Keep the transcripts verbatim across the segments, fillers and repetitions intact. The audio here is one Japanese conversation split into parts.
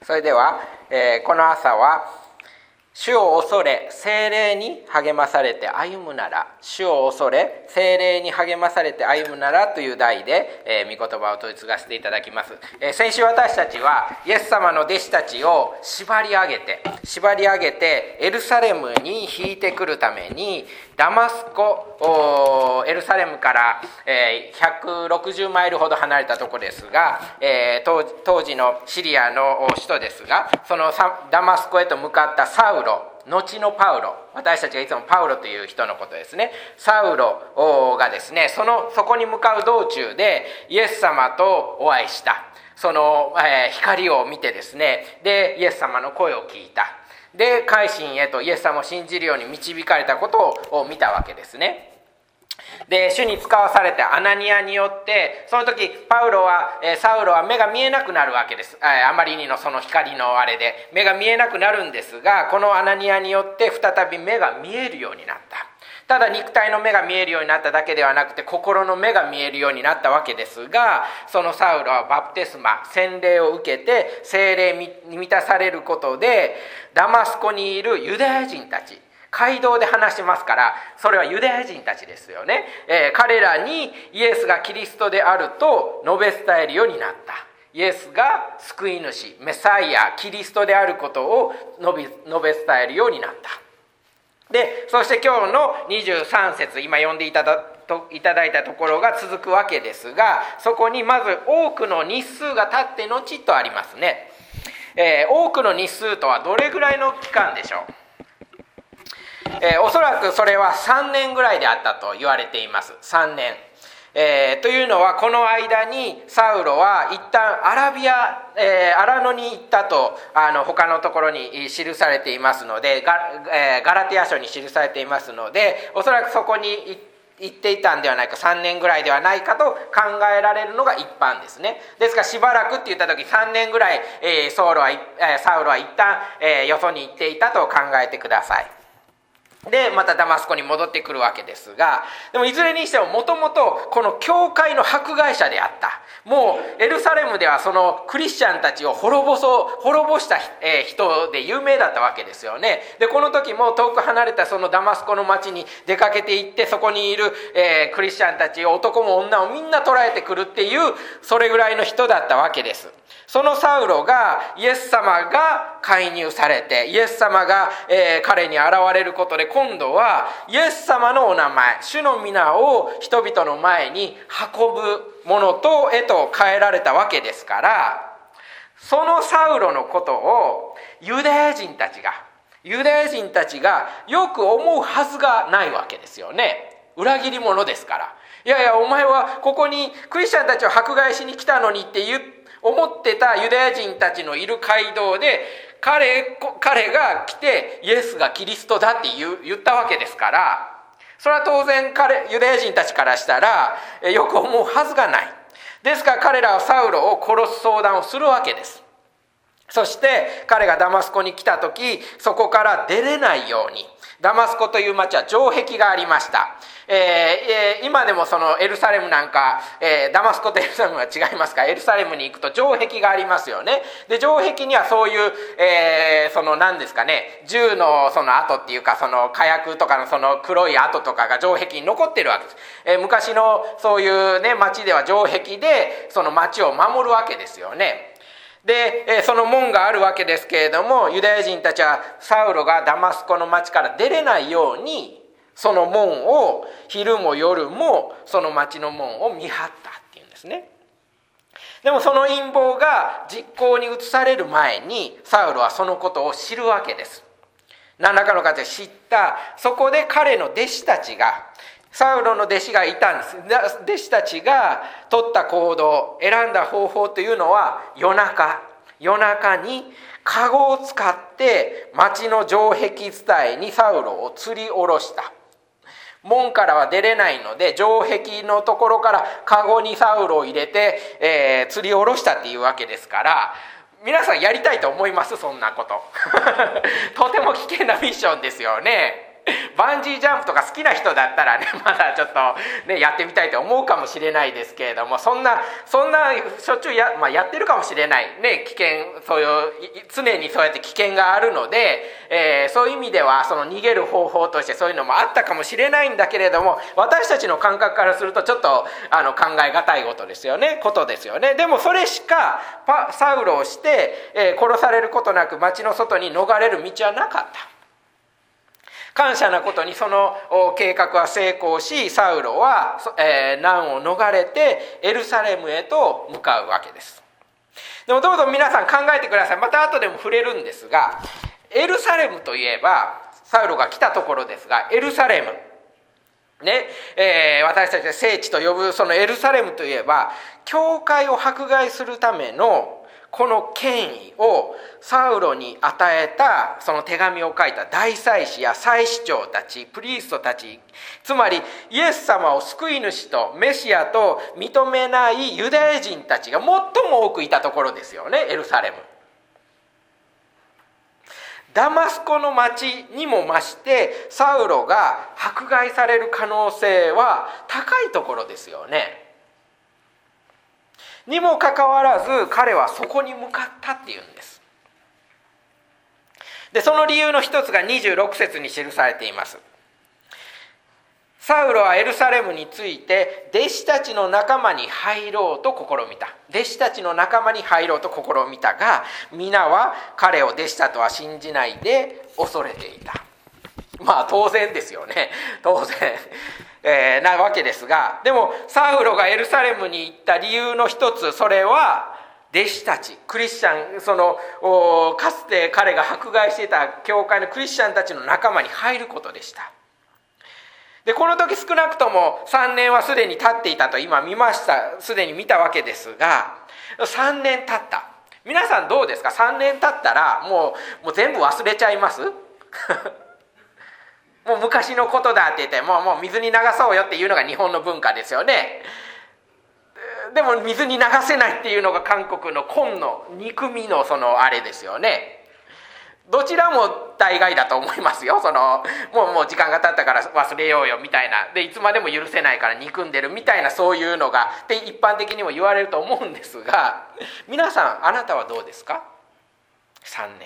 それでは、えー、この朝は主を恐れ聖霊に励まされて歩むなら、主を恐れ聖霊に励まされて歩むならという題で、えー、御言葉を取り継がせていただきます。えー、先週私たちはイエス様の弟子たちを縛り上げて縛り上げてエルサレムに引いてくるためにダマスコ、エルサレムから、えー、ひゃくろくじゅうマイルほど離れたところですが、えー、当, 当時のシリアの首都ですが、そのダマスコへと向かったサウロ、後のパウロ、私たちがいつもパウロという人のことですね。サウロがですね、そのそこに向かう道中でイエス様とお会いした。その、えー、光を見てですね、でイエス様の声を聞いた。で改心へとイエス様を信じるように導かれたことを見たわけですね。で主に使わされたアナニアによって、その時パウロはサウロは目が見えなくなるわけです。あまりにのその光のあれで目が見えなくなるんですが、このアナニアによって再び目が見えるようになった。ただ肉体の目が見えるようになっただけではなくて、心の目が見えるようになったわけですが、そのサウロはバプテスマ、洗礼を受けて聖霊に満たされることで、ダマスコにいるユダヤ人たち、街道で話しますから、それはユダヤ人たちですよね、えー、彼らにイエスがキリストであると述べ伝えるようになった。イエスが救い主、メサイア、キリストであることを述べ、述べ伝えるようになった。でそして今日のにじゅうさん節、今読んでいただといただいたところが続くわけですが、そこにまず多くの日数が経って後とありますね。えー、多くの日数とはどれぐらいの期間でしょう。えー、おそらくそれはさんねんぐらいであったと言われています。さんねん、えー、というのはこの間にサウロは一旦アラビア、えー、アラノに行ったとあの他のところに記されていますので、 ガ,、えー、ガラテヤ書に記されていますので、おそらくそこに行っていたんではないか、さんねんぐらいではないかと考えられるのが一般ですね。ですからしばらくって言った時さんねんぐらい、えー、サウロは、えー、サウロは一旦、えー、よそに行っていたと考えてください。でまたダマスコに戻ってくるわけですが、でもいずれにしてももともとこの教会の迫害者であった。もうエルサレムではそのクリスチャンたちを滅ぼそう滅ぼした人で有名だったわけですよね。でこの時も遠く離れたそのダマスコの町に出かけていって、そこにいる、えー、クリスチャンたち、男も女もみんな捕らえてくるっていう、それぐらいの人だったわけです。そのサウロがイエス様が介入されて、イエス様が、えー、彼に現れることで、今度はイエス様のお名前、主の皆を人々の前に運ぶものとへと変えられたわけですから、そのサウロのことをユダヤ人たちがユダヤ人たちがよく思うはずがないわけですよね。裏切り者ですから。いやいやお前はここにクリスチャンたちを迫害しに来たのにって言って思ってたユダヤ人たちのいる街道で、彼、彼が来てイエスがキリストだって言う、言ったわけですから、それは当然彼ユダヤ人たちからしたらよく思うはずがない。ですから彼らはサウロを殺す相談をするわけです。そして彼がダマスコに来た時、そこから出れないように、ダマスコという町は城壁がありました。えー、今でもそのエルサレムなんか、えー、ダマスコとエルサレムは違いますか。エルサレムに行くと城壁がありますよね。で城壁にはそういう、えー、その何ですかね、銃のその跡っていうか、その火薬とかのその黒い跡とかが城壁に残ってるわけです。えー、昔のそういうね町では城壁でその町を守るわけですよね。でその門があるわけですけれども、ユダヤ人たちはサウロがダマスコの町から出れないように、その門を昼も夜もその町の門を見張ったっていうんですね。でもその陰謀が実行に移される前にサウロはそのことを知るわけです。何らかの形で知った。そこで彼の弟子たちが、サウロの弟子がいたんです。弟子たちが取った行動、選んだ方法というのは、夜中夜中にカゴを使って町の城壁伝いにサウロを吊り下ろした。門からは出れないので、城壁のところからカゴにサウロを入れて、えー、吊り下ろしたっていうわけですから、皆さんやりたいと思います？そんなこととても危険なミッションですよね。 バンジージャンプとか好きな人だったらねまだちょっと、ね、やってみたいと思うかもしれないですけれども、そんなそんなしょっちゅう や,、まあ、やってるかもしれない、ね、危険、そういう常にそうやって危険があるので、えー、そういう意味ではその逃げる方法としてそういうのもあったかもしれないんだけれども、私たちの感覚からするとちょっとあの考え難いことですよねことですよね。でもそれしかパサウロをして、えー、殺されることなく町の外に逃れる道はなかった。感謝なことにその計画は成功し、サウロは、えー、難を逃れてエルサレムへと向かうわけです。でもどうぞ皆さん考えてください。また後でも触れるんですが、エルサレムといえばサウロが来たところですが、エルサレムね、えー、私たちが聖地と呼ぶそのエルサレムといえば、教会を迫害するためのこの権威をサウロに与えた、その手紙を書いた大祭司や祭司長たち、プリーストたち、つまりイエス様を救い主とメシアと認めないユダヤ人たちが最も多くいたところですよね、エルサレム。ダマスコの町にも増してサウロが迫害される可能性は高いところですよね。にもかかわらず彼はそこに向かったっていうんです。でその理由の一つがにじゅうろく節に記されています。サウロはエルサレムについて弟子たちの仲間に入ろうと試みた。弟子たちの仲間に入ろうと試みたが、皆は彼を弟子だとは信じないで恐れていた。まあ当然ですよね、当然、えー、なわけですが、でもサウロがエルサレムに行った理由の一つ、それは弟子たち、クリスチャン、そのかつて彼が迫害していた教会のクリスチャンたちの仲間に入ることでした。でこの時少なくともさんねんはすでに経っていたと今見ました、すでに見たわけですが、さんねん経った。皆さんどうですか？さんねん経ったらもう、もう全部忘れちゃいますもう昔のことだって言ってもう、もう水に流そうよっていうのが日本の文化ですよね。でも水に流せないっていうのが韓国の今の憎みのそのあれですよね。どちらも大概だと思いますよ。そのもうもう時間が経ったから忘れようよみたいな、でいつまでも許せないから憎んでるみたいな、そういうのがで一般的にも言われると思うんですが、皆さんあなたはどうですか？さんねん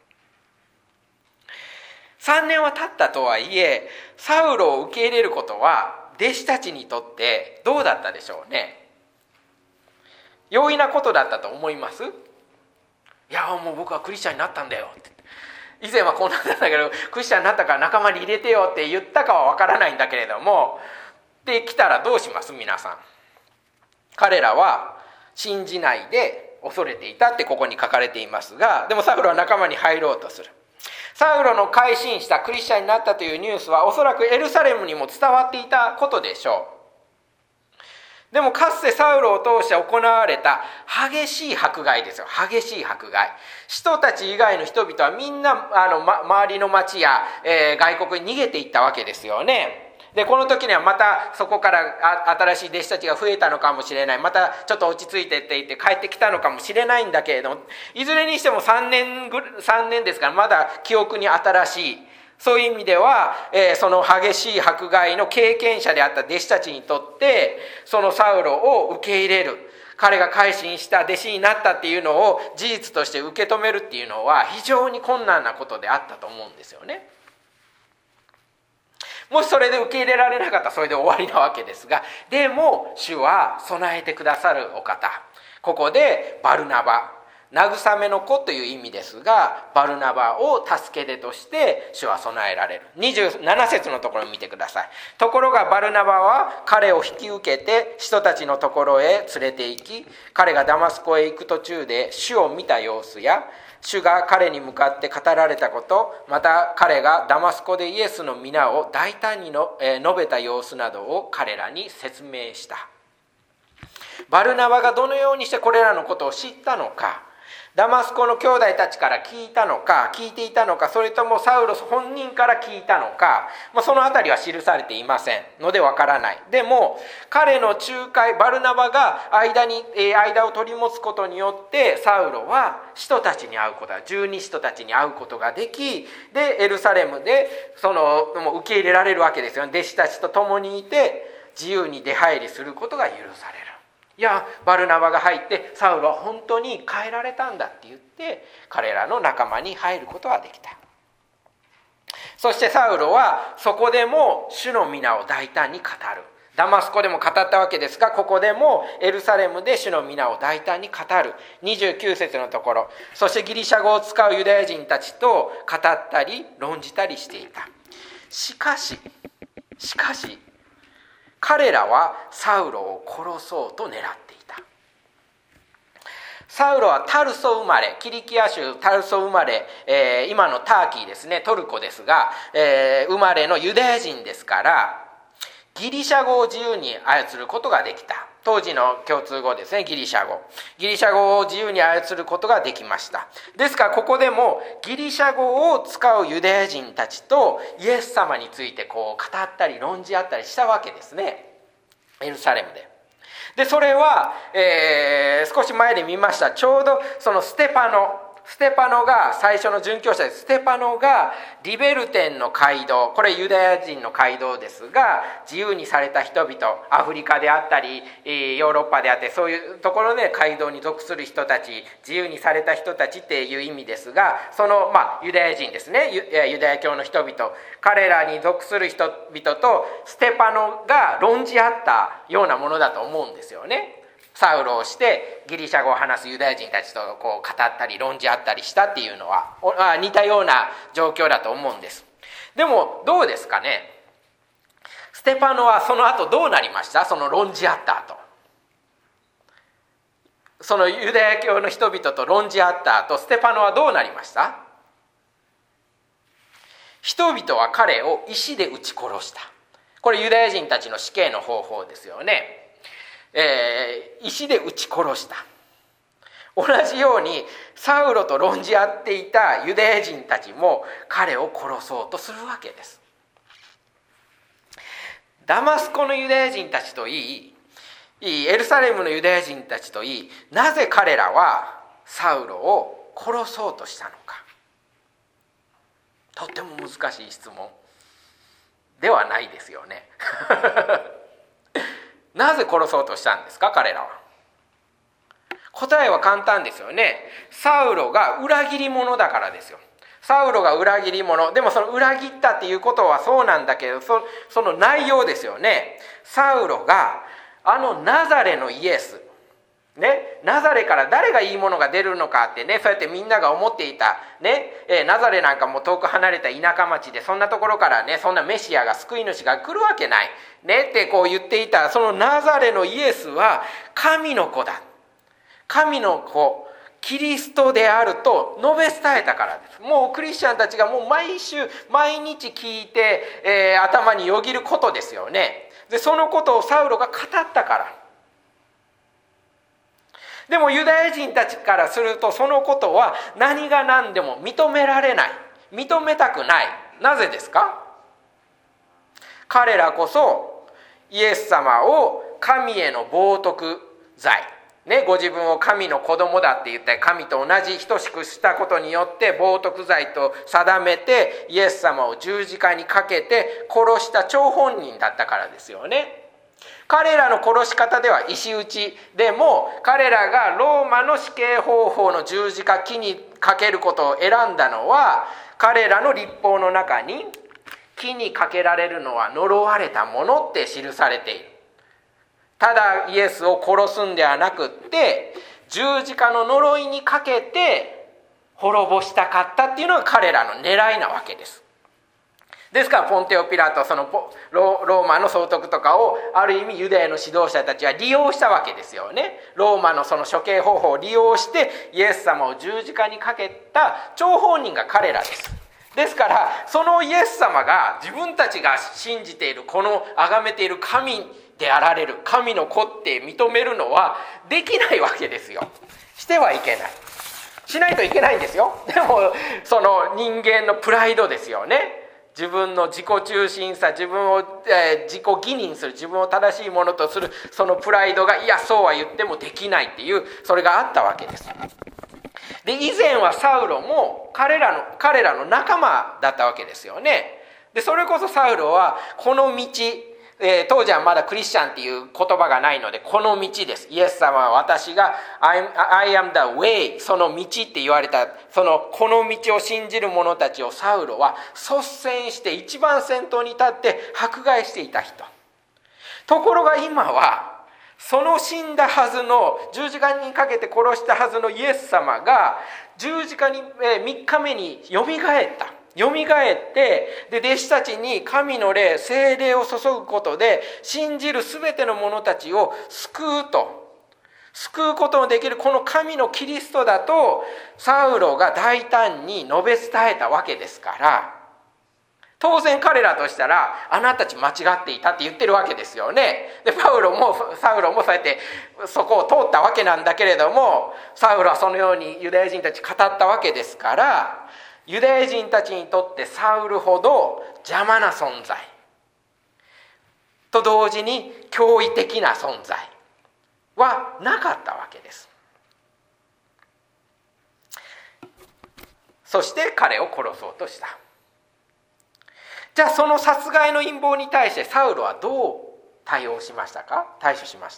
さんねんは経ったとはいえ、サウロを受け入れることは弟子たちにとってどうだったでしょうね。容易なことだったと思います？いやもう僕はクリスチャンになったんだよって、以前はこうなんだけどクリスチャンになったから仲間に入れてよって言ったかは分からないんだけれども、で来たらどうします？皆さん、彼らは信じないで恐れていたってここに書かれていますが、でもサウロは仲間に入ろうとする。サウロの改心したクリスチャンになったというニュースはおそらくエルサレムにも伝わっていたことでしょう。でもかつてサウロを通して行われた激しい迫害ですよ。激しい迫害。使徒たち以外の人々はみんなあの、ま、周りの町や、えー、外国に逃げていったわけですよね。でこの時にはまたそこから新しい弟子たちが増えたのかもしれない、またちょっと落ち着いてって言って帰ってきたのかもしれないんだけれども、いずれにしてもさんねんぐさんねんですから、まだ記憶に新しい。そういう意味では、えー、その激しい迫害の経験者であった弟子たちにとってそのサウロを受け入れる、彼が改心した弟子になったっていうのを事実として受け止めるっていうのは非常に困難なことであったと思うんですよね。もしそれで受け入れられなかったらそれで終わりなわけですが、でも主は備えてくださるお方。ここでバルナバ、慰めの子という意味ですが、バルナバを助け手として主は備えられる。にじゅうなな節のところを見てください。ところがバルナバは彼を引き受けて人たちのところへ連れて行き、彼がダマスコへ行く途中で主を見た様子や、主が彼に向かって語られたこと、また彼がダマスコでイエスの皆を大胆にの、えー、述べた様子などを彼らに説明した。バルナバがどのようにしてこれらのことを知ったのか、 ダマスコの兄弟たちから聞いたのか、聞いていたのか、それともサウロ本人から聞いたのか、まあ、そのあたりは記されていませんのでわからない。でも彼の仲介、バルナバが間に、えー、間を取り持つことによってサウロは使徒たちに会うことが、十二使徒たちに会うことができ、でエルサレムでそのもう受け入れられるわけですよね。弟子たちと共にいて自由に出入りすることが許される。いや、バルナバが入ってサウロは本当に変えられたんだって言って彼らの仲間に入ることができた。そしてサウロはそこでも主の皆を大胆に語る。ダマスコでも語ったわけですが、ここでもエルサレムで主の皆を大胆に語る。にじゅうきゅう節のところ、そしてギリシャ語を使うユダヤ人たちと語ったり論じたりしていた。しかししかし彼らはサウロを殺そうと狙っていた。サウロはタルソ生まれ、キリキア州タルソ生まれ、えー、今のターキーですね、トルコですが、えー、生まれのユダヤ人ですから、ギリシャ語を自由に操ることができた。当時の共通語ですね、ギリシャ語。ギリシャ語を自由に操ることができました。ですからここでもギリシャ語を使うユダヤ人たちとイエス様についてこう語ったり論じ合ったりしたわけですね、エルサレムで。でそれは、えー、少し前で見ました。ちょうどそのステパノステパノが最初の殉教者です。ステパノがリベルテンの街道、これユダヤ人の街道ですが、自由にされた人々、アフリカであったりヨーロッパであって、そういうところで街道に属する人たち、自由にされた人たちっていう意味ですが、その、まあ、ユダヤ人ですね、ユ、ユダヤ教の人々、彼らに属する人々とステパノが論じ合ったようなものだと思うんですよね。サウロをしてギリシャ語を話すユダヤ人たちとこう語ったり論じ合ったりしたっていうのは似たような状況だと思うんです。でもどうですかね、ステパノはその後どうなりました？その論じ合った後、そのユダヤ教の人々と論じ合った後、ステパノはどうなりました？人々は彼を石で撃ち殺した。これユダヤ人たちの死刑の方法ですよね。えー、石で撃ち殺した。同じようにサウロと論じ合っていたユダヤ人たちも彼を殺そうとするわけです。ダマスコのユダヤ人たちといい、エルサレムのユダヤ人たちといい、なぜ彼らはサウロを殺そうとしたのか。とっても難しい質問ではないですよね。なぜ殺そうとしたんですか、彼らは。答えは簡単ですよね。サウロが裏切り者だからですよ。サウロが裏切り者。でもその裏切ったっていうことはそうなんだけど、そ, その内容ですよね。サウロがあのナザレのイエス、ね、ナザレから誰がいいものが出るのかってね、そうやってみんなが思っていた、ねえー、ナザレなんかも遠く離れた田舎町で、そんなところからね、そんなメシアが救い主が来るわけない、ね、ってこう言っていた、そのナザレのイエスは神の子だ、神の子、キリストであると述べ伝えたからです。もうクリスチャンたちがもう毎週毎日聞いて、えー、頭によぎることですよね。でそのことをサウロが語ったから。でもユダヤ人たちからするとそのことは何が何でも認められない、認めたくない。なぜですか？彼らこそイエス様を神への冒涜罪、ね、ご自分を神の子供だって言って神と同じ等しくしたことによって冒涜罪と定めてイエス様を十字架にかけて殺した張本人だったからですよね。彼らの殺し方では石打ちでも、彼らがローマの死刑方法の十字架木にかけることを選んだのは、彼らの律法の中に木にかけられるのは呪われたものって記されている。ただイエスを殺すんではなくって、十字架の呪いにかけて滅ぼしたかったっていうのが彼らの狙いなわけです。ですからポンテオ・ピラト、そのローマの総督とかをある意味ユダヤの指導者たちは利用したわけですよね。ローマのその処刑方法を利用してイエス様を十字架にかけた張本人が彼らです。ですからそのイエス様が自分たちが信じている、この崇めている神であられる神の子って認めるのはできないわけですよ。してはいけない。 しないといけないんですよ。でもその人間のプライドですよね。自分の自己中心さ、自分を、えー、自己義認する、自分を正しいものとするそのプライドが、いやそうは言ってもできないっていう、それがあったわけです。で以前はサウロも彼らの彼らの仲間だったわけですよね。でそれこそサウロはこの道、えー、当時はまだクリスチャンっていう言葉がないので、この道です、イエス様は私が I, I am the way、 その道って言われた、そのこの道を信じる者たちをサウロは率先して一番先頭に立って迫害していた人。ところが今はその死んだはずの、十字架にかけて殺したはずのイエス様が十字架にみっかめによみがえった。よみがえって、で弟子たちに神の霊、聖霊を注ぐことで信じるすべての者たちを救うと、救うことのできるこの神のキリストだとサウロが大胆に述べ伝えたわけですから、当然彼らとしたらあなたたち間違っていたって言ってるわけですよね。でパウロもサウロもそうやってそこを通ったわけなんだけれども、サウロはそのようにユダヤ人たち語ったわけですから、ユダヤ人たちにとってサウルほど邪魔な存在と同時に驚異的な存在はなかったわけです。そして彼を殺そうとした。じゃあその殺害の陰謀に対してサウルはどう対応しましたか？対処しました？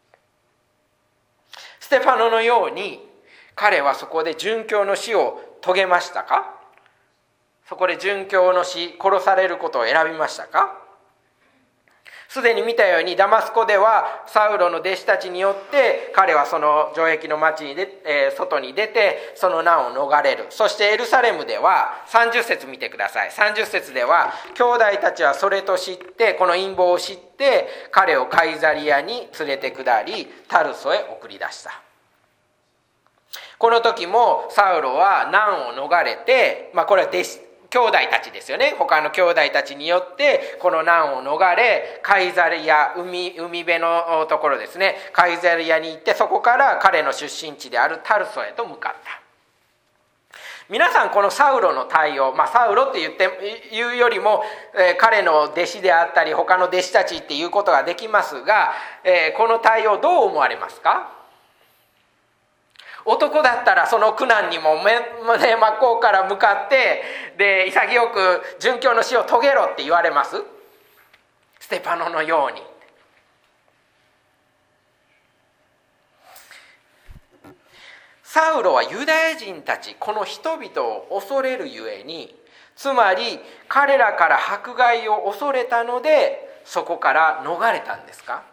ステファノのように彼はそこで殉教の死を遂げましたか？そこで殉教の死、殺されることを選びましたか？すでに見たようにダマスコではサウロの弟子たちによって彼はその城壁の町にで、えー、外に出てその難を逃れる。そしてエルサレムではさんじゅっ節見てください。さんじゅっ節では兄弟たちはそれと知って、この陰謀を知って彼をカイザリアに連れて下りタルソへ送り出した。この時もサウロは難を逃れて、まあこれは弟子兄弟たちですよね。他の兄弟たちによってこの難を逃れ、カイザリア、海、海辺のところですね、カイザリアに行って、そこから彼の出身地であるタルソへと向かった。皆さんこのサウロの対応、まあサウロって言って言うよりも、えー、彼の弟子であったり他の弟子たちっていうことができますが、えー、この対応どう思われますか？男だったらその苦難にも胸真っ向から向かってで潔く殉教の死を遂げろって言われます？ステパノのように。サウロはユダヤ人たち、この人々を恐れるゆえに、つまり彼らから迫害を恐れたのでそこから逃れたんですか？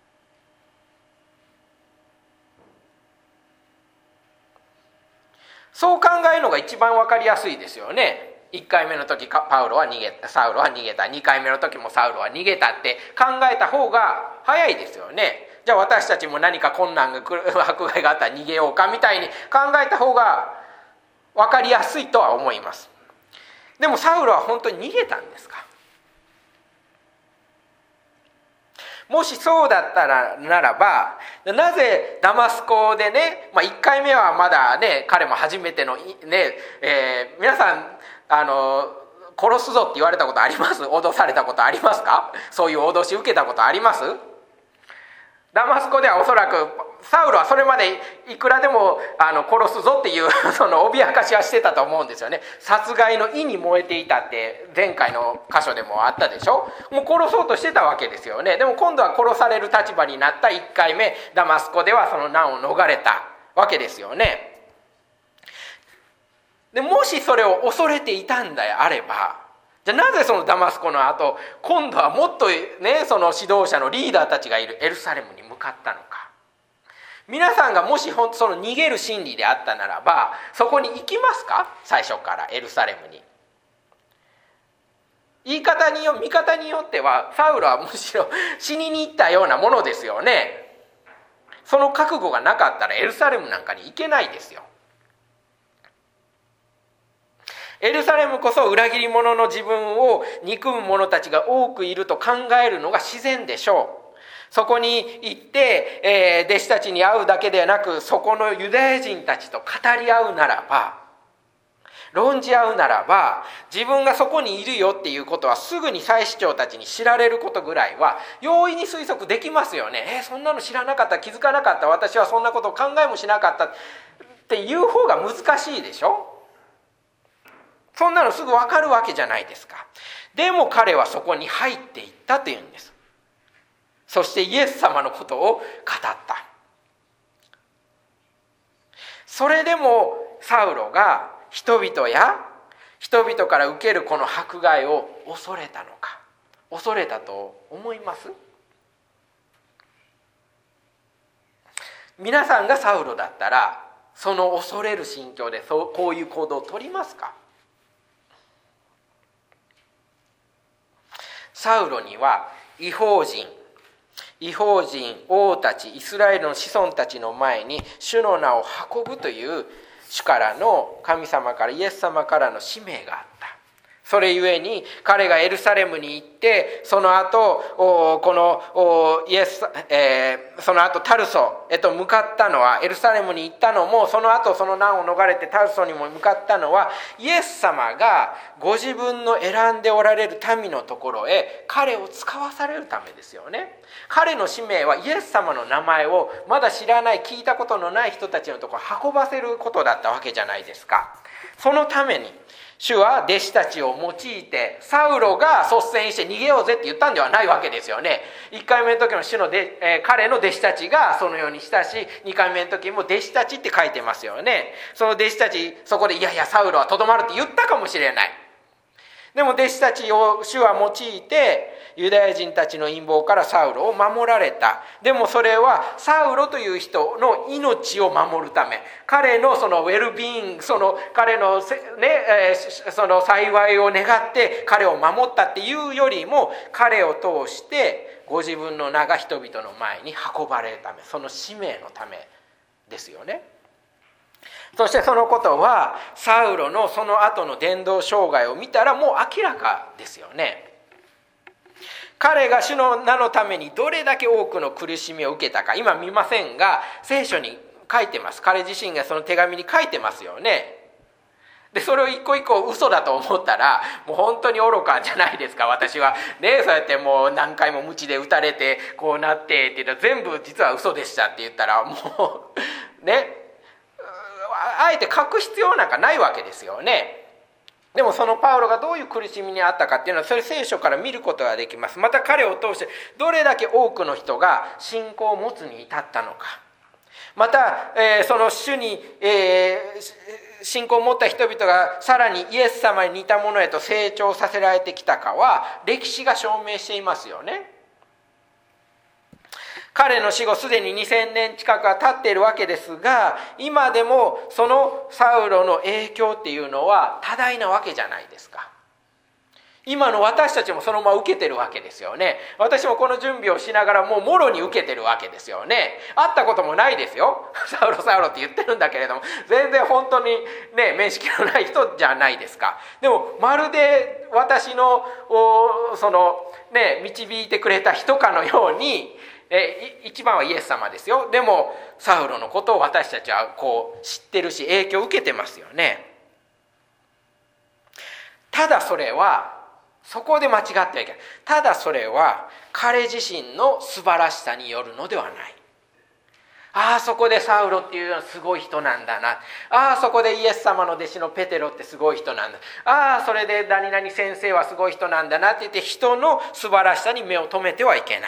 そう考えるのが一番わかりやすいですよね。いっかいめの時パウロは逃げた、サウロは逃げた、にかいめの時もサウロは逃げたって考えた方が早いですよね。じゃあ私たちも何か困難が来る、迫害があったら逃げようかみたいに考えた方がわかりやすいとは思います。でもサウロは本当に逃げたんですか？もしそうだったらならば、なぜダマスコでね、まあ、いっかいめはまだね彼も初めてのね、えー、皆さんあの殺すぞって言われたことあります？脅されたことありますか？そういう脅し受けたことあります？ダマスコではおそらくサウロはそれまでいくらでもあの殺すぞっていうその脅かしはしてたと思うんですよね。殺害の意に燃えていたって前回の箇所でもあったでしょ。もう殺そうとしてたわけですよね。でも今度は殺される立場になったいっかいめダマスコではその難を逃れたわけですよね。でもしそれを恐れていたんであれば、じゃあなぜそのダマスコの後今度はもっとねその指導者のリーダーたちがいるエルサレムに向かったのか。皆さんがもしその逃げる心理であったならばそこに行きますか？最初からエルサレムに。言い方によ見方によってはサウロはむしろ死にに行ったようなものですよね。その覚悟がなかったらエルサレムなんかに行けないですよ。エルサレムこそ裏切り者の自分を憎む者たちが多くいると考えるのが自然でしょう。 そこに行って、えー、弟子たちに会うだけではなく、そこのユダヤ人たちと語り合うならば、論じ合うならば、自分がそこにいるよっていうことはすぐに祭司長たちに知られることぐらいは容易に推測できますよね。えー、そんなの知らなかった、気づかなかった、私はそんなことを考えもしなかったっていう方が難しいでしょ。そんなのすぐ分かるわけじゃないですか。でも彼はそこに入っていったというんです。そしてイエス様のことを語った。それでもサウロが人々や人々から受けるこの迫害を恐れたのか、恐れたと思います？皆さんがサウロだったら、その恐れる心境でそうこういう行動を取りますか？サウロには異邦人、異邦人、王たち、イスラエルの子孫たちの前に主の名を運ぶという主からの、神様から、イエス様からの使命があった。それゆえに彼がエルサレムに行って、その後このイエス、えー、その後タルソへと向かったのは、エルサレムに行ったのも、その後その難を逃れてタルソにも向かったのは、イエス様がご自分の選んでおられる民のところへ彼を使わされるためですよね。彼の使命はイエス様の名前をまだ知らない、聞いたことのない人たちのところに運ばせることだったわけじゃないですか。そのために主は弟子たちを用いて、サウロが率先して逃げようぜって言ったんではないわけですよね。いっかいめの時の主ので、えー、彼の弟子たちがそのようにしたし、にかいめの時も弟子たちって書いてますよね。その弟子たち、そこでいやいやサウロはとどまるって言ったかもしれない。でも弟子たちを主は用いて、ユダヤ人たちの陰謀からサウロを守られた。でもそれはサウロという人の命を守るため、彼のそのウェルビーイング、その彼の、ねえー、その幸いを願って彼を守ったっていうよりも、彼を通してご自分の名が人々の前に運ばれるため、その使命のためですよね。そしてそのことはサウロのその後の伝道生涯を見たらもう明らかですよね。彼が主の名のためにどれだけ多くの苦しみを受けたか、今見ませんが聖書に書いてます。彼自身がその手紙に書いてますよね。でそれを一個一個嘘だと思ったらもう本当に愚かじゃないですか。私はね、そうやってもう何回も鞭で打たれてこうなってって言ったら全部実は嘘でしたって言ったらもうね、あえて書く必要なんかないわけですよね。でもそのパウロがどういう苦しみにあったかっていうのは、それ聖書から見ることができます。また彼を通してどれだけ多くの人が信仰を持つに至ったのか、また、えー、その主に、えー、信仰を持った人々がさらにイエス様に似たものへと成長させられてきたかは歴史が証明していますよね。彼の死後すでににせんねん近くは経っているわけですが、今でもそのサウロの影響っていうのは多大なわけじゃないですか。今の私たちもそのまま受けてるわけですよね。私もこの準備をしながらもうもろに受けてるわけですよね。会ったこともないですよ。サウロサウロって言ってるんだけれども、全然本当にね面識のない人じゃないですか。でもまるで私のそのね導いてくれた人かのように、え一番はイエス様ですよ。でもサウロのことを私たちはこう知ってるし影響を受けてますよね。ただそれはそこで間違ってはいけない。ただそれは彼自身の素晴らしさによるのではない。ああそこでサウロっていうのはすごい人なんだな、ああそこでイエス様の弟子のペテロってすごい人なんだ、ああそれで何々先生はすごい人なんだなって言って人の素晴らしさに目を留めてはいけない。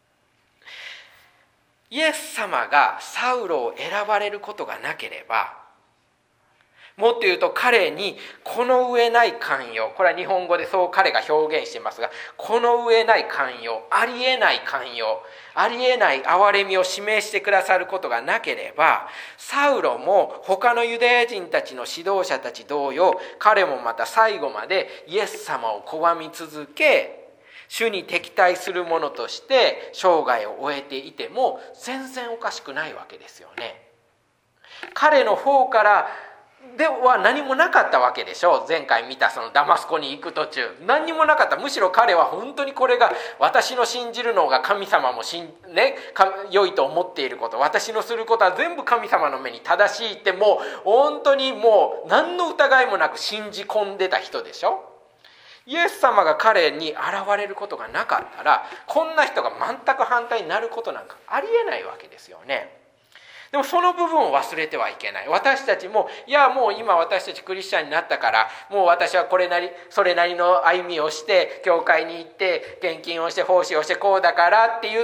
イエス様がサウロを選ばれることがなければ、もっと言うと彼にこの上ない寛容、これは日本語でそう彼が表現していますが、この上ない寛容、ありえない寛容、ありえない憐れみを示してくださることがなければ、サウロも他のユダヤ人たちの指導者たち同様、彼もまた最後までイエス様を拒み続け、主に敵対する者として生涯を終えていても全然おかしくないわけですよね。彼の方からでは何もなかったわけでしょう。前回見たそのダマスコに行く途中何にもなかった。むしろ彼は本当にこれが私の信じるのが神様もしん、ね、良いと思っていること、私のすることは全部神様の目に正しいって、もう本当にもう何の疑いもなく信じ込んでた人でしょ。イエス様が彼に現れることがなかったら、こんな人が全く反対になることなんかありえないわけですよね。でもその部分を忘れてはいけない。私たちも、いやもう今私たちクリスチャンになったから、もう私はこれなりそれなりの歩みをして教会に行って献金をして奉仕をしてこうだからって言って、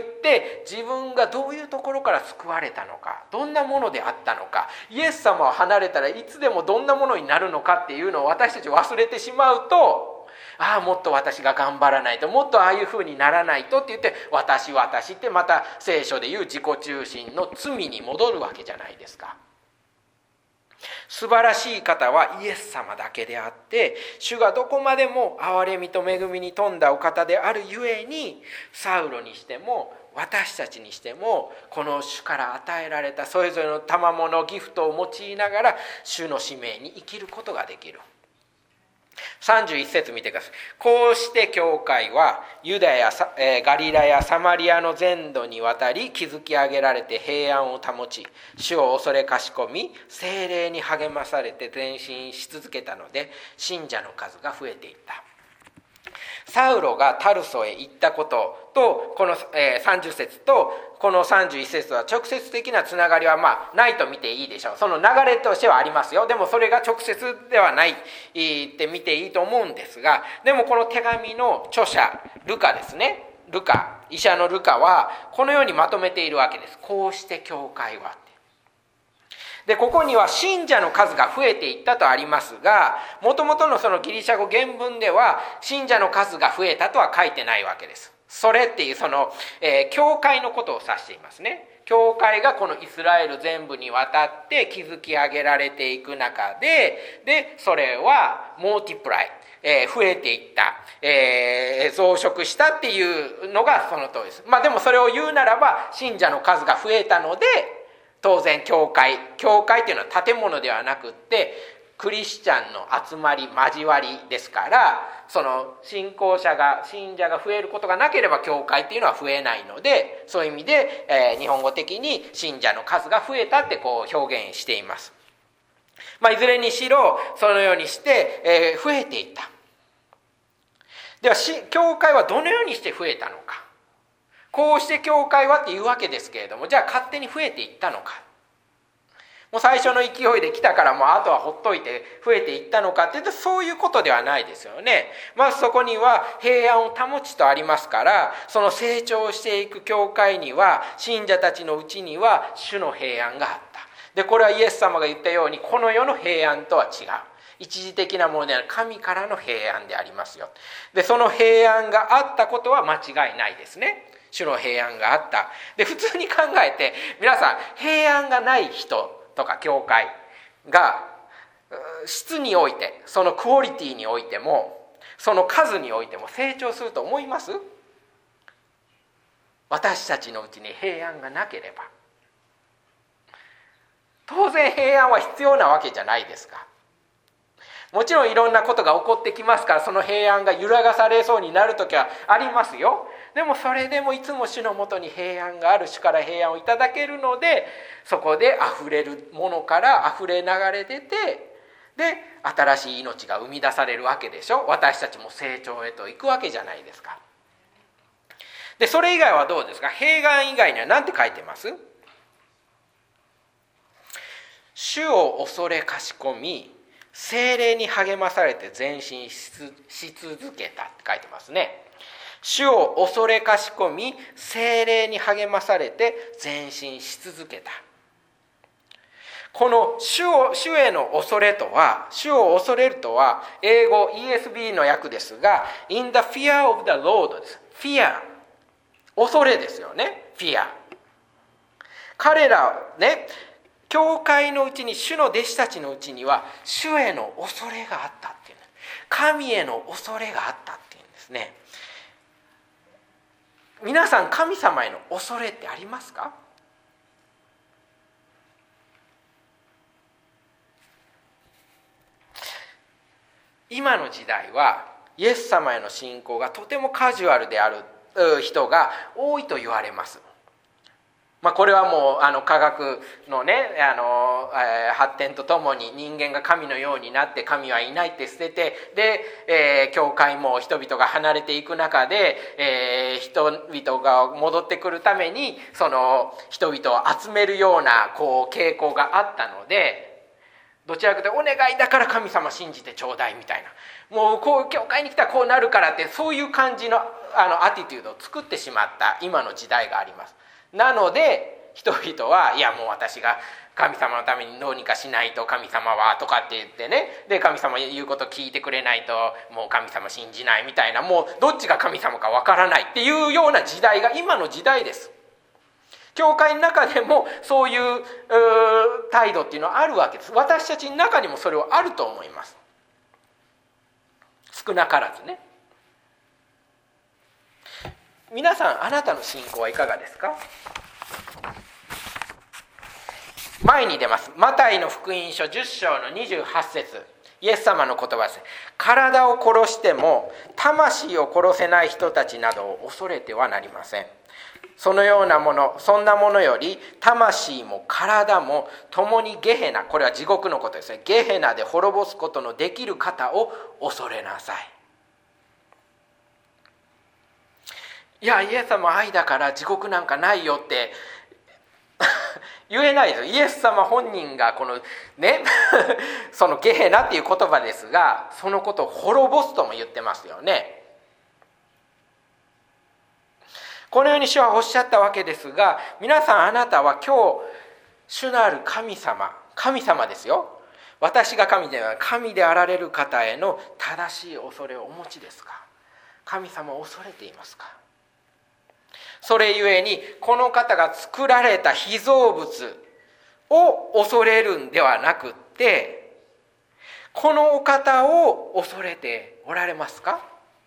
自分がどういうところから救われたのか、どんなものであったのか、イエス様を離れたらいつでもどんなものになるのかっていうのを私たち忘れてしまうと、ああもっと私が頑張らないと、もっとああいう風にならないとって言って、私私ってまた聖書でいう自己中心の罪に戻るわけじゃないですか。素晴らしい方はイエス様だけであって、主がどこまでも憐れみと恵みに富んだお方であるゆえに、サウロにしても私たちにしても、この主から与えられたそれぞれの賜物ギフトを用いながら主の使命に生きることができる。さんじゅういっ節見てください。こうして教会はユダヤ、ガリラやサマリアの全土にわたり築き上げられて平安を保ち、主を恐れかしこみ、聖霊に励まされて前進し続けたので、信者の数が増えていった。サウロがタルソへ行ったこととこのさんじゅっ節とこのさんじゅういち節は直接的なつながりはまあないと見ていいでしょう。その流れとしてはありますよ。でもそれが直接ではないって見ていいと思うんですが、でもこの手紙の著者ルカですね、ルカ、医者のルカはこのようにまとめているわけです。こうして教会はで、ここには信者の数が増えていったとありますが、もともとのそのギリシャ語原文では信者の数が増えたとは書いてないわけです。それっていうその、えー、教会のことを指していますね。教会がこのイスラエル全部にわたって築き上げられていく中で、でそれはモーティプライ、えー、増えていった、えー、増殖したっていうのがその通りです。まあでもそれを言うならば、信者の数が増えたので、当然教会教会というのは建物ではなくってクリスチャンの集まり交わりですから、その信仰者が信者が増えることがなければ教会っていうのは増えないので、そういう意味で、えー、日本語的に信者の数が増えたってこう表現しています。まあ、いずれにしろそのようにして、えー、増えていった。では教会はどのようにして増えたのか。こうして教会はっていうわけですけれども、じゃあ勝手に増えていったのか。もう最初の勢いで来たからもうあとはほっといて増えていったのかっていうと、そういうことではないですよね。まずそこには平安を保ちとありますから、その成長していく教会には、信者たちのうちには主の平安があった。でこれはイエス様が言ったように、この世の平安とは違う、一時的なものである神からの平安でありますよ。でその平安があったことは間違いないですね。主の平安があった。で普通に考えて皆さん、平安がない人とか教会が質において、そのクオリティにおいても、その数においても成長すると思います？私たちのうちに平安がなければ。当然平安は必要なわけじゃないですか。もちろんいろんなことが起こってきますから、その平安が揺らがされそうになる時はありますよ。でもそれでもいつも主のもとに平安がある、主から平安をいただけるので、そこであふれるものからあふれ流れ出て、で新しい命が生み出されるわけでしょ。私たちも成長へと行くわけじゃないですか。でそれ以外はどうですか。平安以外には何て書いてます？主を恐れかしこみ、聖霊に励まされて前進し続けたって書いてますね。主を恐れかしこみ、聖霊に励まされて前進し続けた。この主を主への恐れとは、主を恐れるとは英語 イーエスビー の訳ですが、 In the fear of the Lord です。 Fear、 恐れですよね。 Fear。 彼らね、教会のうちに、主の弟子たちのうちには主への恐れがあったっていう、神への恐れがあったっていうんですね。皆さん、神様への恐れってありますか？ 今の時代はイエス様への信仰がとてもカジュアルである人が多いと言われます。まあ、これはもうあの科学のねあの、えー、発展とともに人間が神のようになって神はいないって捨ててで、えー、教会も人々が離れていく中で、えー、人々が戻ってくるためにその人々を集めるようなこう傾向があったので、どちらかというとお願いだから神様信じてちょうだいみたいな、もうこう教会に来たらこうなるからって、そういう感じのあのアティテュードを作ってしまった今の時代があります。なので人々はいやもう私が神様のためにどうにかしないと神様はとかって言ってね、で神様言うこと聞いてくれないともう神様信じないみたいな、もうどっちが神様かわからないっていうような時代が今の時代です。教会の中でもそういう、う態度っていうのはあるわけです。私たちの中にもそれはあると思います。少なからずね。皆さん、あなたの信仰はいかがですか？前に出ます。マタイの福音書じゅっ章のにじゅうはち節、イエス様の言葉です。体を殺しても魂を殺せない人たちなどを恐れてはなりません。そのようなもの、そんなものより魂も体も共にゲヘナ、これは地獄のことですね、ゲヘナで滅ぼすことのできる方を恐れなさい。いやイエス様愛だから地獄なんかないよって言えないです。イエス様本人がこのねそのゲヘナっていう言葉ですが、そのことを滅ぼすとも言ってますよね。このように主はおっしゃったわけですが、皆さん、あなたは今日主なる神様、神様ですよ、私が神では神であられる方への正しい恐れをお持ちですか？神様を恐れていますか？それゆえにこの方が作られた被造物を恐れるんではなくって、このお方を恐れておられますか？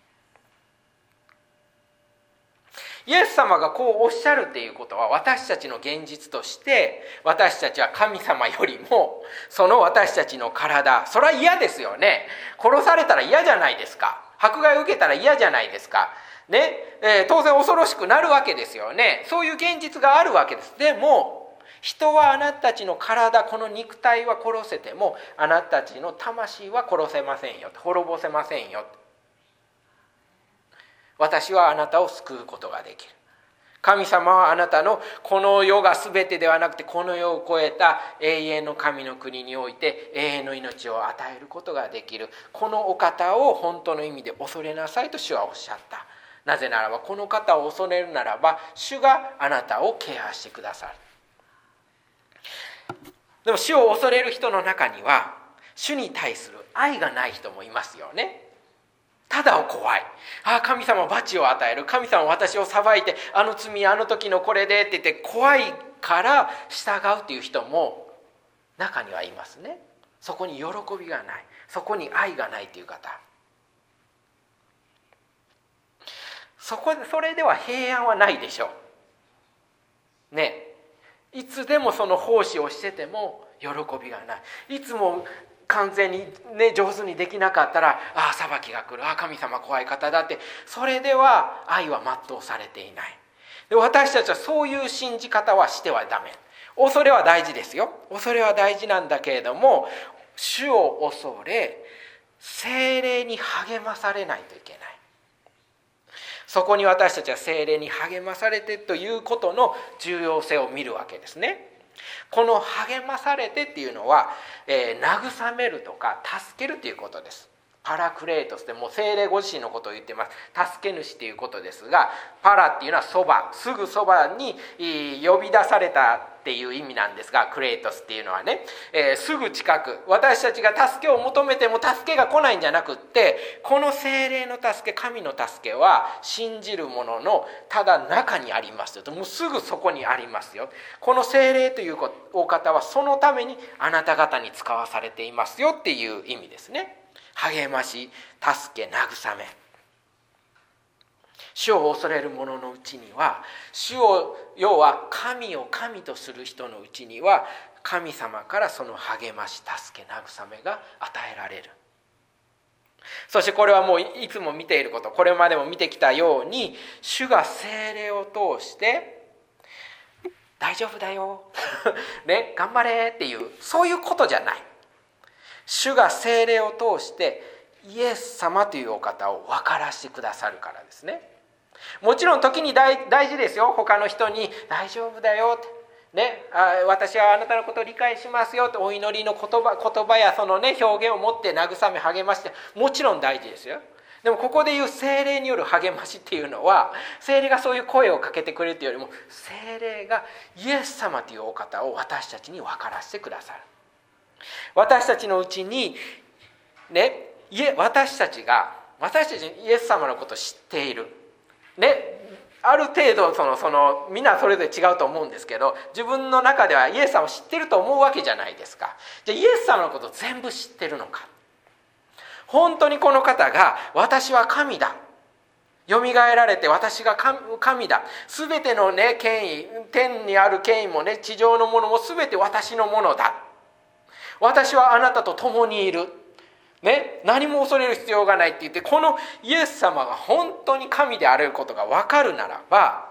イエス様がこうおっしゃるっていうことは、私たちの現実として私たちは神様よりもその私たちの体、それは嫌ですよね。殺されたら嫌じゃないですか。迫害を受けたら嫌じゃないですかね、えー、当然恐ろしくなるわけですよね。そういう現実があるわけです。でも人はあなたたちの体、この肉体は殺せてもあなたたちの魂は殺せませんよ、滅ぼせませんよ。私はあなたを救うことができる。神様はあなたのこの世が全てではなくて、この世を超えた永遠の神の国において永遠の命を与えることができる。このお方を本当の意味で恐れなさいと主はおっしゃった。なぜならばこの方を恐れるならば主があなたをケアしてくださる。でも主を恐れる人の中には主に対する愛がない人もいますよね。ただ怖い、ああ神様は罰を与える、神様は私を裁いてあの罪あの時のこれでって言って怖いから従うという人も中にはいますね。そこに喜びがない、そこに愛がないという方、そこでそれでは平安はないでしょうね。いつでもその奉仕をしてても喜びがない、いつも完全にね上手にできなかったらああ裁きが来る、ああ神様怖い方だって、それでは愛は全うされていない。で私たちはそういう信じ方はしてはダメ。恐れは大事ですよ、恐れは大事なんだけれども、主を恐れ聖霊に励まされないといけない。そこに私たちは聖霊に励まされてということの重要性を見るわけですね。この励まされてっていうのは、えー、慰めるとか助けるということです。パラクレートスでもう聖霊ご自身のことを言ってます。助け主ということですが、パラっていうのはそば、すぐそばに呼び出されたっていう意味なんですが、クレートスっていうのはね、えー、すぐ近く、私たちが助けを求めても助けが来ないんじゃなくって、この聖霊の助け、神の助けは信じる者のただ中にありますよと、もうすぐそこにありますよ。この聖霊というお方はそのためにあなた方に使わされていますよっていう意味ですね。励まし、助け、慰め。主を恐れる者のうちには、主を要は神を神とする人のうちには、神様からその励まし、助け、慰めが与えられる。 そしてこれはもういつも見ていること、これまでも見てきたように、主が聖霊を通して大丈夫だよね、頑張れっていう、そういうことじゃない。主が聖霊を通してイエス様というお方を分からせてくださるからですね。もちろん時に 大, 大事ですよ。他の人に大丈夫だよってね、あ私はあなたのことを理解しますよとお祈りの言葉、言葉やそのね表現を持って慰め励まして、もちろん大事ですよ。でもここでいう聖霊による励ましっていうのは、聖霊がそういう声をかけてくれるというよりも、聖霊がイエス様というお方を私たちに分からせてくださる。私たちのうちにね、私たちが私たちにイエス様のことを知っているね、ある程度そのそのみんなそれぞれ違うと思うんですけど、自分の中ではイエス様を知ってると思うわけじゃないですか。じゃあイエス様のことを全部知ってるのか。本当にこの方が私は神だ、よみがえられて私が神だ、すべてのね権威、天にある権威もね地上のものもすべて私のものだ、私はあなたと共にいるね、何も恐れる必要がないって言って、このイエス様が本当に神であることが分かるならば、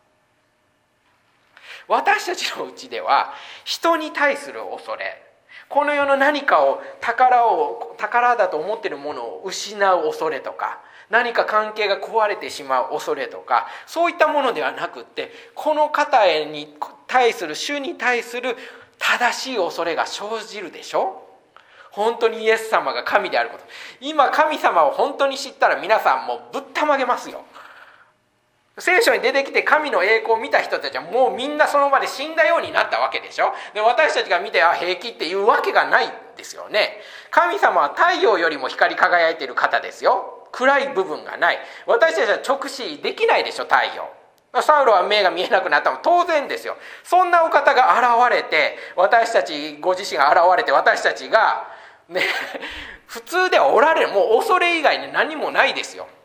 私たちのうちでは人に対する恐れ、この世の何かを宝を宝だと思っているものを失う恐れとか、何か関係が壊れてしまう恐れとか、そういったものではなくって、この方に対する、主に対する正しい恐れが生じるでしょ。本当にイエス様が神であること、今神様を本当に知ったら皆さんもうぶったまげますよ。聖書に出てきて神の栄光を見た人たちはもうみんなその場で死んだようになったわけでしょ。で私たちが見てあ平気っていうわけがないですよね。神様は太陽よりも光り輝いている方ですよ。暗い部分がない。私たちは直視できないでしょ、太陽。サウロは目が見えなくなったのも当然ですよ。そんなお方が現れて、私たちご自身が現れて、私たちがね、普通ではおられる、もう恐れ以外に何もないですよ。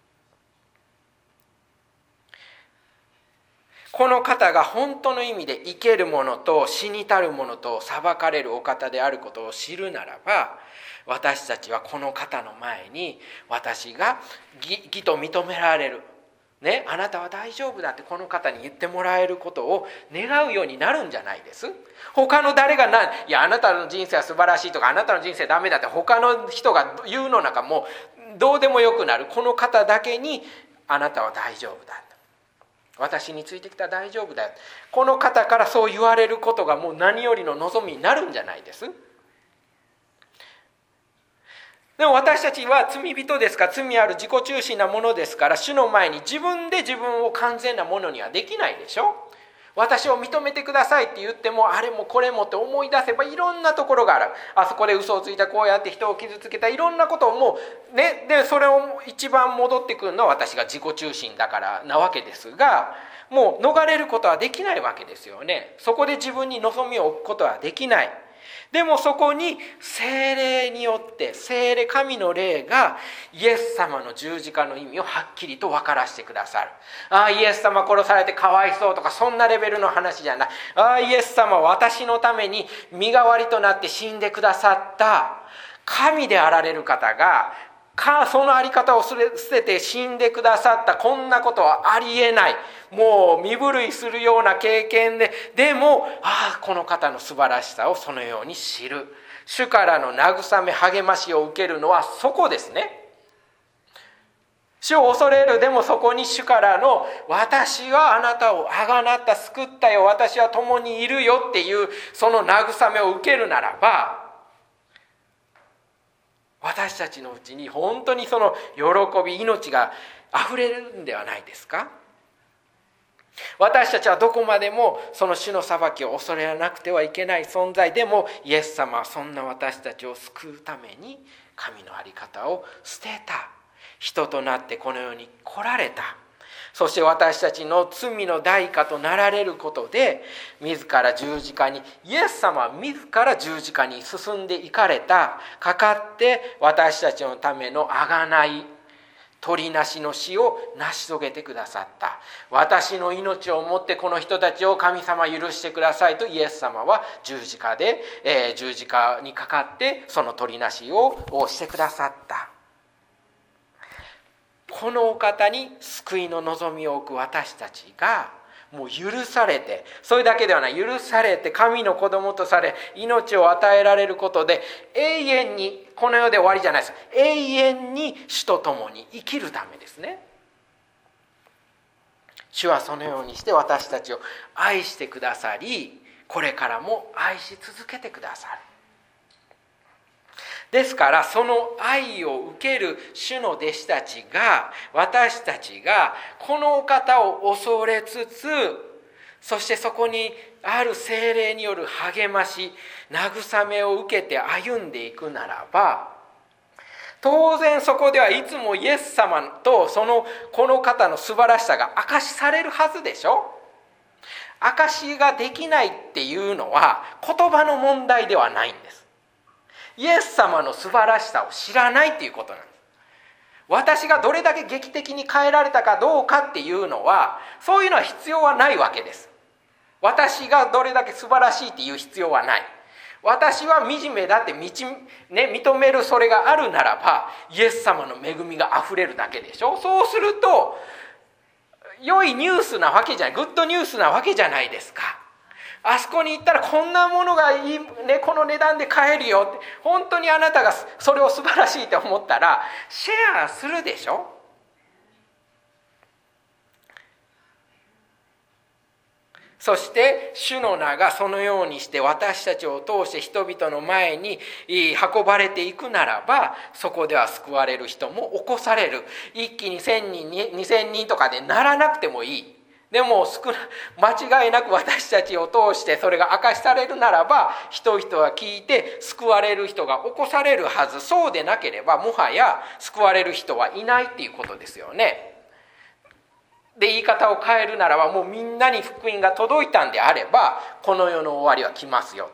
この方が本当の意味で生けるものと死にたるものと裁かれるお方であることを知るならば、私たちはこの方の前に、私が 義, 義と認められるね、あなたは大丈夫だってこの方に言ってもらえることを願うようになるんじゃないです。他の誰がな、いやあなたの人生は素晴らしいとか、あなたの人生ダメだって他の人が言うのなんかもうどうでもよくなる。この方だけにあなたは大丈夫だ、私についてきたら大丈夫だよ、この方からそう言われることがもう何よりの望みになるんじゃないです。でも私たちは罪人ですから、罪ある自己中心なものですから、主の前に自分で自分を完全なものにはできないでしょ。私を認めてくださいって言っても、あれもこれもって思い出せばいろんなところがある。あそこで嘘をついた、こうやって人を傷つけた、いろんなことをもうね、でそれを一番戻ってくるのは私が自己中心だからなわけですが、もう逃れることはできないわけですよね。そこで自分に望みを置くことはできない。でもそこに聖霊によって、聖霊、神の霊がイエス様の十字架の意味をはっきりと分からせてくださる。ああイエス様殺されてかわいそうとか、そんなレベルの話じゃない。ああイエス様は私のために身代わりとなって死んでくださった神であられる方が、そのあり方を捨てて死んでくださった。こんなことはありえない。もう身震いするような経験で、でもああこの方の素晴らしさをそのように知る。主からの慰め励ましを受けるのはそこですね。主を恐れる。でもそこに主からの、私はあなたをあがなった、救ったよ、私は共にいるよっていうその慰めを受けるならば、私たちのうちに本当にその喜び、命があふれるんではないですか。私たちはどこまでもその主の裁きを恐れなくてはいけない存在でも、イエス様はそんな私たちを救うために神の在り方を捨てた、人となってこの世に来られた。そして私たちの罪の代価となられることで、自ら十字架に、イエス様は自ら十字架に進んでいかれた、かかって私たちのための贖い、取りなしの死を成し遂げてくださった。私の命をもってこの人たちを神様許してくださいとイエス様は十字架で、えー、十字架にかかってその取りなしをしてくださった。 このお方に救いの望みを置く私たちがもう許されて、それだけではない、許されて神の子供とされ命を与えられることで、永遠にこの世で終わりじゃないです。永遠に主と共に生きるためですね。主はそのようにして私たちを愛してくださり、これからも愛し続けてくださる。ですからその愛を受ける主の弟子たちが、私たちがこのお方を恐れつつ、そしてそこにある聖霊による励まし、慰めを受けて歩んでいくならば、当然そこではいつもイエス様とそのこの方の素晴らしさが証しされるはずでしょ。証しができないっていうのは言葉の問題ではないんです。イエス様の素晴らしさを知らないっていうことなんです。私がどれだけ劇的に変えられたかどうかっていうのは、そういうのは必要はないわけです。私がどれだけ素晴らしいっていう必要はない。私は惨めだってみち、ね、認めるそれがあるならば、イエス様の恵みがあふれるだけでしょ。そうすると良いニュースなわけじゃない、グッドニュースなわけじゃないですか。あそこに行ったらこんなものがいい、ね、この値段で買えるよって、本当にあなたがそれを素晴らしいと思ったらシェアするでしょ。そして主の名がそのようにして私たちを通して人々の前に運ばれていくならば、そこでは救われる人も起こされる。一気にせんにんににせんにんとかでならなくてもいい。でも少な間違いなく私たちを通してそれが明かしされるならば、人々は聞いて救われる人が起こされるはず。そうでなければもはや救われる人はいないっていうことですよね。で、言い方を変えるならば、もうみんなに福音が届いたんであればこの世の終わりは来ますよ。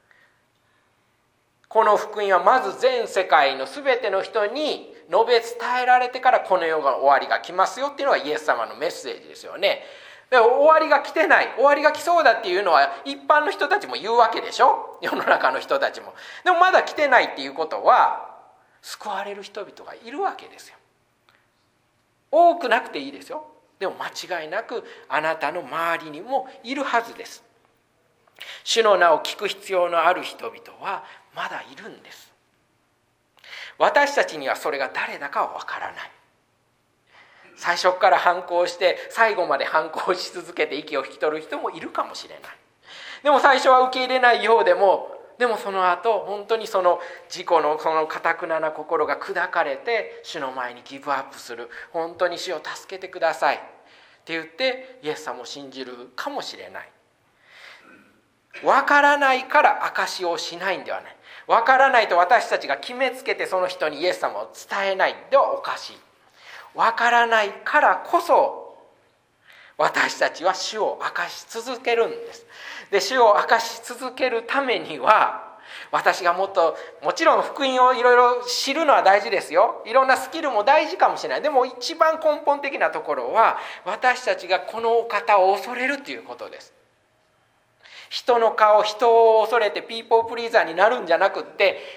この福音はまず全世界の全ての人に述べ伝えられてからこの世が終わりが来ますよっていうのがイエス様のメッセージですよね。で終わりが来てない、終わりが来そうだっていうのは一般の人たちも言うわけでしょ。世の中の人たちも。でもまだ来てないっていうことは救われる人々がいるわけですよ。多くなくていいですよ。でも間違いなくあなたの周りにもいるはずです。主の名を聞く必要のある人々はまだいるんです。私たちにはそれが誰だかは分からない。最初から反抗して最後まで反抗し続けて息を引き取る人もいるかもしれない。でも最初は受け入れないようでも、でもその後本当にその自己のその堅な心が砕かれて主の前にギブアップする。本当に主を助けてくださいって言ってイエス様を信じるかもしれない。分からないから証しをしないんではない。分からないと私たちが決めつけてその人にイエス様を伝えないではおかしい。分からないからこそ私たちは主を明かし続けるんです。で、主を明かし続けるためには、私がもっともちろん福音をいろいろ知るのは大事ですよ。いろんなスキルも大事かもしれない。でも一番根本的なところは私たちがこのお方を恐れるということです。人の顔、人を恐れてピーポープリーザーになるんじゃなくって、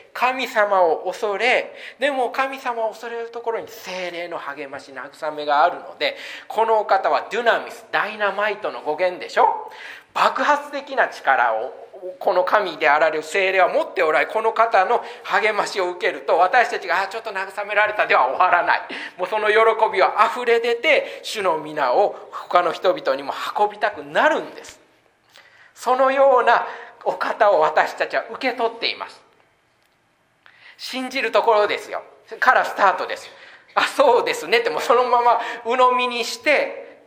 神様を恐れ、でも神様を恐れるところに聖霊の励まし、慰めがあるので、このお方はデュナミス、ダイナマイトの語源でしょ。爆発的な力をこの神であられる聖霊は持っておられ、この方の励ましを受けると私たちがあちょっと慰められたでは終わらない。もうその喜びはあふれ出て、主の皆を他の人々にも運びたくなるんです。そのようなお方を私たちは受け取っています。信じるところですよ。からスタートです。あ、そうですねって、もうそのまま鵜呑みにして、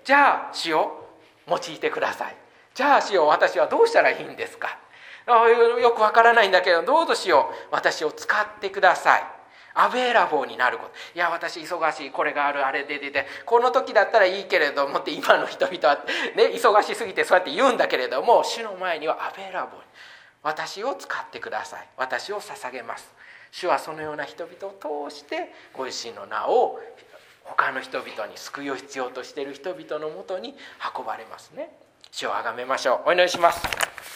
じゃあ主を用いてください。じゃあ主よ、私はどうしたらいいんですか。あ、よくわからないんだけど、どうぞ主よ、私を使ってください。アベーラボーになること。いや、私忙しい、これがある、あれで出て、この時だったらいいけれどもって今の人々は、ね、忙しすぎてそうやって言うんだけれども、主の前にはアベーラボーに、私を使ってください。私を捧げます。主はそのような人々を通してご自身の名を他の人々に、救いを必要としている人々のもとに運ばれますね。主をあがめましょう。お祈りします。